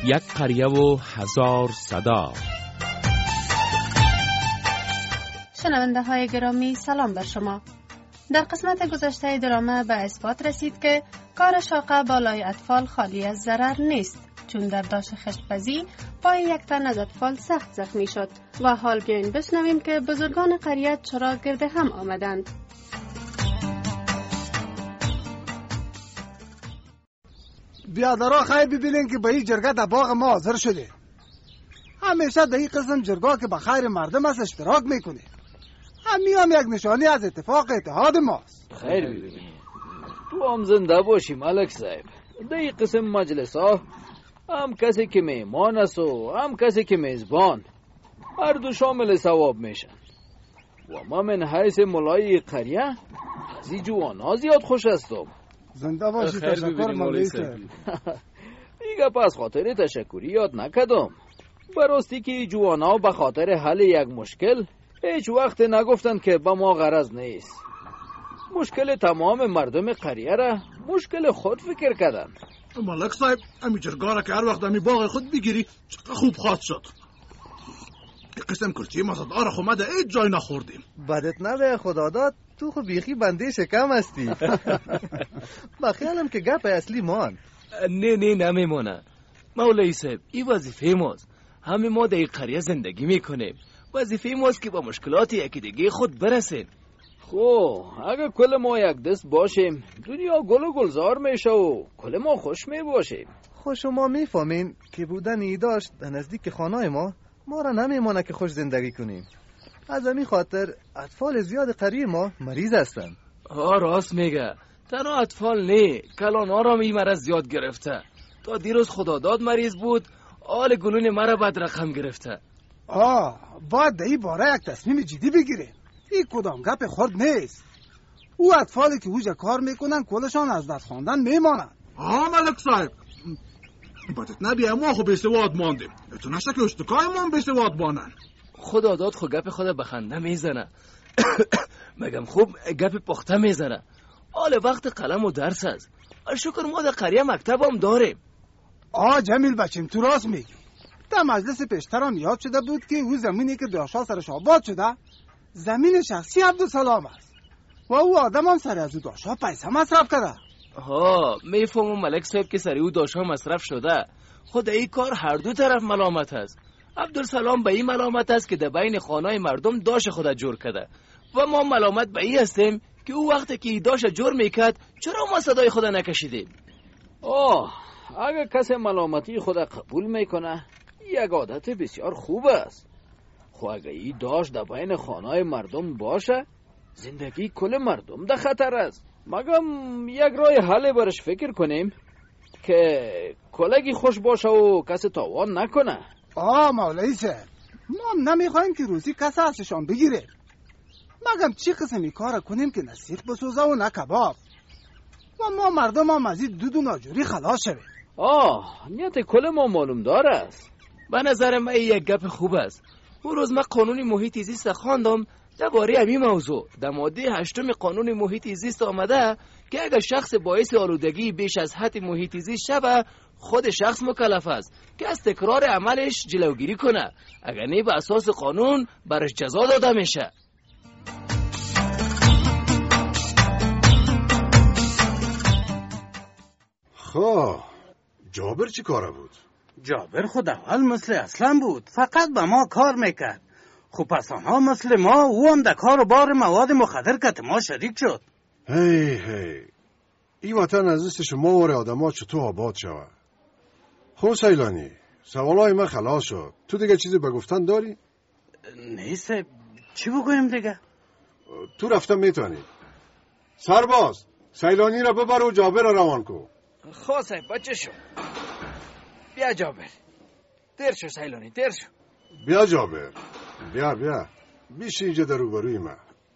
یک قریه و هزار صدا. شنونده های گرامی سلام بر شما. در قسمت گذشته درامه به اثبات رسید که کار شاقه بالای اطفال خالی از ضرر نیست، چون در داشت خشت‌پزی پای یک تن از اطفال سخت زخمی شد و حال بیاین بشنویم که بزرگان قریه چرا گرد هم آمدند. بیادرها خواهی ببینین که به این جرگه در باغ ما حاضر شده. همیشه در این قسم جرگه که به خیر مردم است اشتراک میکنه. همین هم یک نشانی از اتفاق اتحاد ماست. خیر ببینید، تو هم زنده باشی ملک صاحب. در این قسم مجلس ها هم کسی که میمان است و هم کسی که میزبان، هر دو شامل ثواب میشن. و ما من حیث ملای قریه از این جوانا زیاد خوش هستم. زنده باشی. تشکر مولوی صاحب. دیگه پس خاطر تشکری یاد نکدم. براستی که جوانا به خاطر حل یک مشکل هیچ وقت نگفتند که با ما غرض نیست. مشکل تمام مردم قریه را مشکل خود فکر کردند. ملک صاحب امی جرگه را که هر وقت امی باغ خود بگیری چقدر خوب خواهد شد. این قسم کرچی مزدار خومده ایت جای نخوردیم. بدت نده خدا داد، تو خو بیخی بنده شکم هستی. بخیالم که گپ اصلی مان. نه نمیمونه مولوی صاحب، این وظیفه ماست. همه ما در این قریه زندگی میکنیم. وظیفه ماست که با مشکلات یکی دیگه خود برسیم. خب اگر کل ما یک دست باشیم دنیا گل و گلزار میشه و کل ما خوش میباشیم. خب شما میفهمین که بودن ای داشت در نزدیک خانه ما را نمیمانه که خوش زندگی کنیم. از همین خاطر اطفال زیاد قریه ما مریض هستن. راست میگه. تنها اطفال نه، کلان‌ها را این مرض زیاد گرفته. تا دیروز خداداد مریض بود، آل گلون مرا بد رقم گرفته. باید در این باره یک تصمیم جدی بگیره. این کدام گپ خرد نیست. او اطفالی که اوجا کار میکنن کلشان از دست خواندن میمانن. ملک صاحب بدت نبیه ما خو بسواد ماندیم. تو نشه که اشتکای ما بسواد بانن. خداداد خو گپ خود بخنده میزنه. مگم خوب گپ پخته میزنه. آل وقت قلم و درس است. شکر ما در قریه مکتب هم داریم. جمیل بچیم تو راست میگی. در مجلس پیشترم یاد شده بود که او زمینی که داشا سرش آباد شده زمین شخصی عبدالسلام است و او آدم هم سر از او داشا پیسه مصرف کرده. میفهمم ملک صاحب که سر او داشا مصرف شده. خود این کار هر دو طرف ملامت است. عبدالسلام به این ملامت است که در بین خانه مردم داش خود جور کرده و ما ملامت به این هستیم که او وقتی که داش جور میکرد چرا ما صدای خود نکشیدیم. اگر کسی ملامتی خود قبول میکنه یک عادت بسیار خوب است. خو اگر ای داشت در بین خانه مردم باشه زندگی کل مردم در خطر است. مگم یک راه حل برش فکر کنیم که کلگی خوش باشه و کسی تاوان نکنه. مولوی صاحب ما نمیخوایم که روزی کسی ازشان بگیره. مگم چی قسمی کار کنیم که نه سیخ بسوزه و نه کباب و ما مردم هم از این دود و ناجوری خلاص شویم. نیت کل ما معلوم دار است. به نظر من یک گپ خوب است. اون روز من قانون محیط زیست خواندم درباره همین موضوع. در ماده 8 قانون محیط زیست آمده که اگر شخص باعث آلودگی بیش از حد محیط زیست شود خود شخص مکلف است که از تکرار عملش جلوگیری کنه. اگر نه به اساس قانون برش جزا داده میشه. خب جابر چی کاره بود؟ جابر خود اول مثل اصلا بود، فقط به ما کار میکرد. خب پس آنها مثل ما او هم در کار و بار مواد مخدر که ما شریک شد. هی این وطن از دست شما و آدم ها چطور آباد شود؟ خب سیلانی سوالای من خلاص شد. تو دیگه چیزی به گفتن داری؟ نیست. چی بگویم دیگه؟ تو رفتم میتونی. سرباز سیلانی را ببر و جابر را روان کن. خواه صاحب بچه شو. بیا جابر. دیر شو سیلانی دیر شو. بیا جابر بیا بیش اینجا در روبروی من.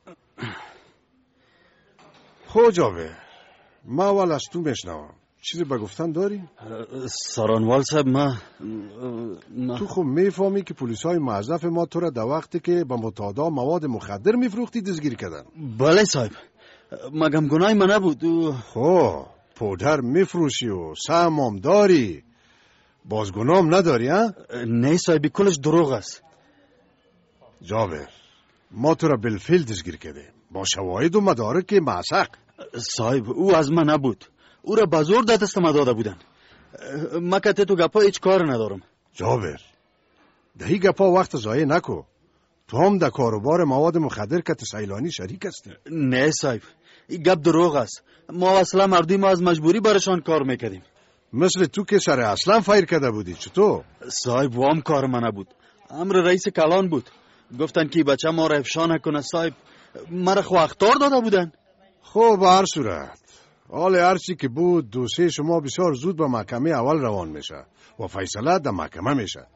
خب جابر من اول از تو میشنوم. چیزی به گفتن داری؟ سارانوال صاحب من تو خب میفهمی که پلیسای موظف ما تو را در وقتی که به متعادا مواد مخدر میفروختی دستگیر کردن. بله صاحب مگم گناه من نبود. خب پودر میفروشی و سهم هم داری. بازگنام نداری ها؟ نه صاحبی، کلش دروغ است. جابر، ما تو را بالفعل دستگیر کردیم با شواهد و مدارک معسق. صاحب او از من نبود، او را به زور در دست ما داده بودن. ما که تو گپا هیچ کار ندارم. جابر، دهی گپا وقت ضایع نکو. تو هم در کاروبار مواد مخدر که سیلانی شریک هستی. نه صاحب، این گپ دروغ است. ما اصلا مردی ما از مجبوری برشان کار میکردیم. مثل تو که سر اصلا فایر کرده بودی. چطور؟ صاحب وام کار من نبود، امر رئیس کلان بود. گفتن که بچه ما را افشا نکنه. صاحب مرا خو اخطار داده بودن. خب به هر صورت حال هرچی که بود دوسیه شما بسیار زود به محکمه اول روان میشه و فیصله در محکمه میشه.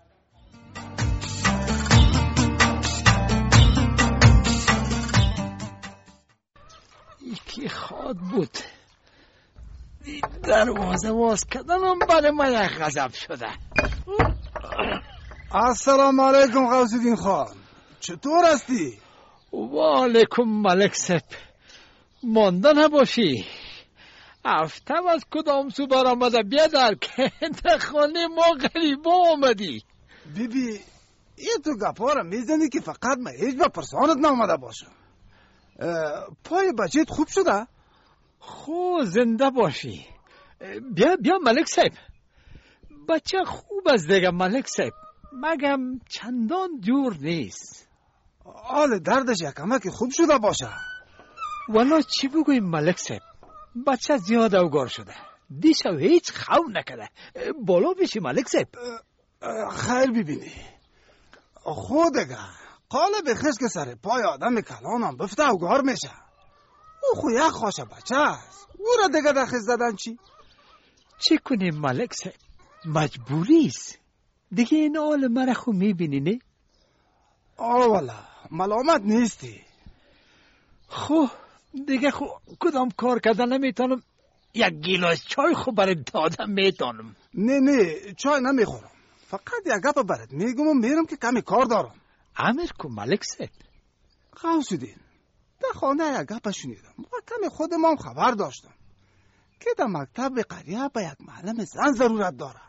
یکی خواد بود دروازه باز کردنم برای من یک غضب شده. السلام علیکم غوثالدین خان، چطور هستی؟ و علیکم ملک صاحب، مانده نباشی. هفته از کدام سو برآمده بیادر که در خانه ما غریبا آمدی. بیبی یه تو گپا را میزنی که فقط من هیچ با پرسانت نامده باشم. پای بچهت خوب شده؟ خو زنده باشی. بیا ملک صاحب، بچه خوب است دیگه ملک صاحب، مگم چندان جور نیست. حال دردش یکمک خوب شده باشه. والا چی بگویم ملک صاحب، بچه زیاد اوگار شده، دیشب هیچ خواب نکرده. بالا بشی ملک صاحب. خیر ببینی خودگه قالب خش که سر پای آدم کلانم بفته اوگار میشه. او خو یک خوشه بچه است، او را دیگه در خش زدن چی کنیم ملک صاحب، مجبوریست دیگه. این حال مرا خو میبینی نه؟ والا ملامت نیستی. خو دیگه کدام کار کردن نمیتونم. یک گیلاس چای خو برای دادم میتونم. نه چای نمیخورم، فقط یک گپ برات میگم و میرم که کمی کار دارم. امر کن ملک صاحب. غوثالدین، در خانه یک گپ شنیدم و کمی خودم خبر داشتم که در مکتب قریه به یک معلم زن ضرورت داره.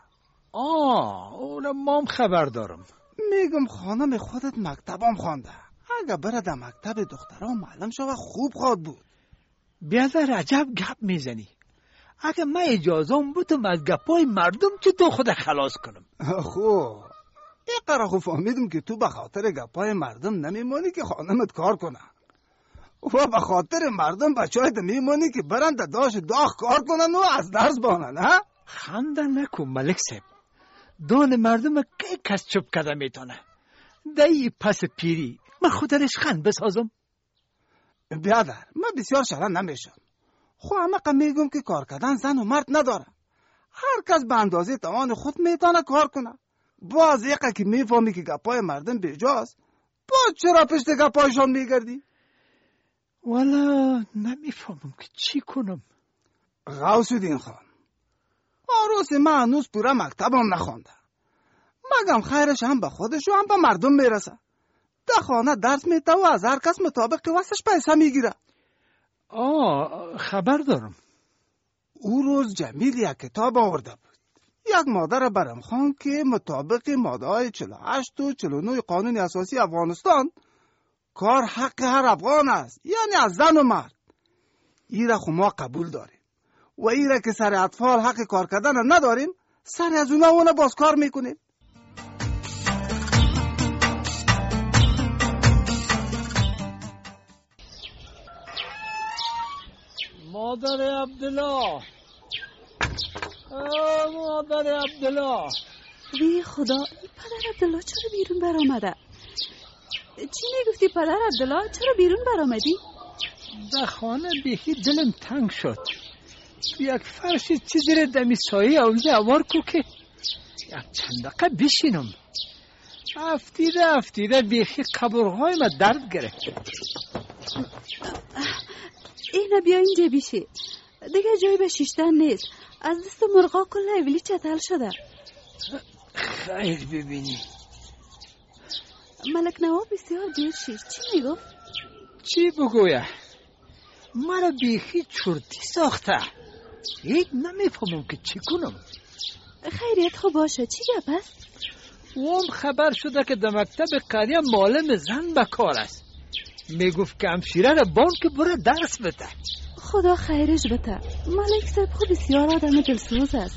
اون مام خبر دارم. میگم خانم خودت مکتبم خوانده، اگه بره در مکتب دخترها معلم شوه خوب خواد بود. بیادر عجب گپ میزنی. اگه من اجازم بودم از گپای مردم چه تو خود خلاص کنم. خب این قرار فهمیدم که تو به خاطر گپای مردم نمیمانی که خانمت کار کنه و به خاطر مردم بچه‌هایت میمانی که برند داش داغ کار کنن و از درس بانن. ها خنده نکن ملک صاحب، دان مردم که کس چوب کرده میتونه. دایی پس پیری من خودش خند بسازم. بیادر من بسیار شرن نمیشم، خو همه میگم که کار کردن زن و مرد نداره، هر کس به اندازه توان خود میتونه کار کنه. باز یقه که میفهمی که گپای مردم بیجاست، باز چرا پشت گپایشان میگردی؟ والا نمیفهمم که چی کنم. غوثالدین خان، عروس من هنوز پورا مکتبم نخوانده، مگم خیرش هم به خودش و هم به مردم میرسه. در خانه درس میته و از هر کس مطابق واسش پیسه میگیره. خبر دارم. او روز جمیل یک کتاب آورده بود، یک ماده برم خوان که مطابق ماده های 48 و 49 قانون اساسی افغانستان کار حق هر افغان است، یعنی از زن و مرد. ایره خو ما قبول داریم و ایره که سر اطفال حق کار کردن نداریم، سر از اونه باز کار میکنیم. مادر عبدالله، مادر عبدالله. وی خدا، پدر عبدالله چرا بیرون برآمده؟ چی میگفتی پدر عبدالله؟ چرا بیرون برآمدی؟ در خانه بیخی دلم تنگ شد، یک فرش چیزی را دمی سایه اولده اوار کو که یک چند دقیقه بشینم. افتیده بیخی قبرهای ما درد گرفت. اینه بیا اینجا بیشی، دیگه جای به شیشتن نیست، از دست مرغا کل اولی چتل شده. خیر ببینی. ملک نواب بسیار دیر شید، چی میگفت؟ چی بگویه؟ مرا بیخی چرتی ساخته، هیچ نمیفهمم که چی کنم. خیریت خو باشه، چی گپ است؟ اون خبر شده که در مکتب قریه معلم زن به کار است. میگفت که همشیره را بان که بره درس بده. خدا خیرش بده. ملک صاحب خو بسیار آدم دلسوز است.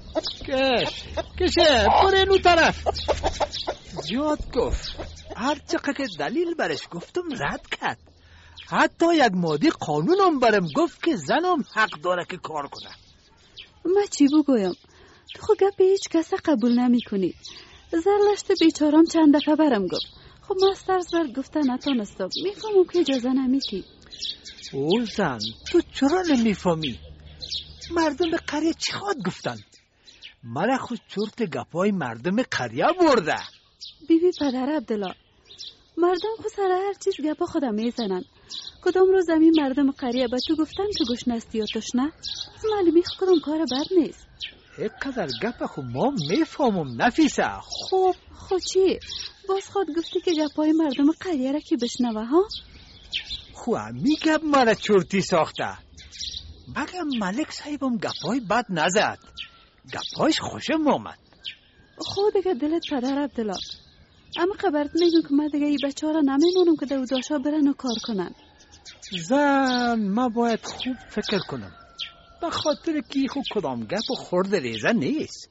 کشه بره اینو طرف. زیاد گفت. هر چقدر که دلیل برش گفتم رد کرد. حتی یک مادی قانونم برم گفت که زنم حق داره که کار کنه. ما چی بگویم؟ تو خو گپ هیچ کس قبول نمی کنی. زرلشت بیچارم چند دفعه برم گفت. خب ما از ترس بر گفته نتانستم. میفهمم که اجازه نمیدی. او زن تو چرا نمیفهمی؟ مردم قریه چی خواد گفتن؟ مرا خود چرت گپای مردم قریه برده. بیبی پدر عبدالله، مردم خود سر هر چیز گپا خودم میزنن. کدام روز همین مردم قریه به تو گفتن که گشنستی یا تشنه؟ معلومی کدام کار بد نیست. اینقدر گپ خو ما میفهمم نفیسه. خب چی؟ باز خود گفتی که گپای مردم قریه را که بشنوه ها؟ خو همی گپ مرا چرتی ساخته. مگه ملک صاحبم گپای بد نزد. گپایش خوشم آمد. خود دیگه دلت پدر عبدالله. اما خبرت میگم که من دیگه این بچه ها را نمیمونم که دوداشا برن و کار کنن. زن ما باید خوب فکر کنم. به خاطر که خود کدام گپ و خورد ریزه نیست.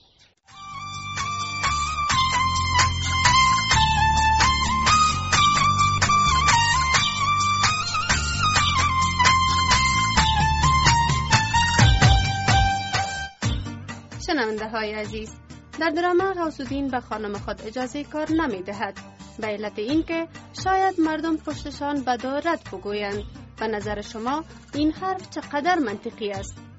شنونده های عزیز، در درام غوث‌الدین به خانم خود اجازه کار نمی دهد به علت اینکه شاید مردم پشتشان به رد بگویند. به نظر شما این حرف چقدر منطقی است؟